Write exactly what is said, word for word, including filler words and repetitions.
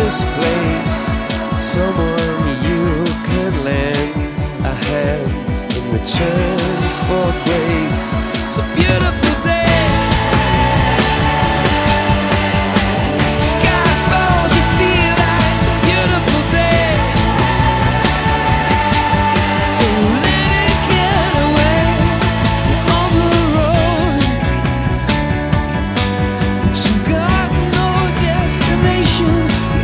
this place, someone you can lend a hand in return for grace. It's a beautiful day.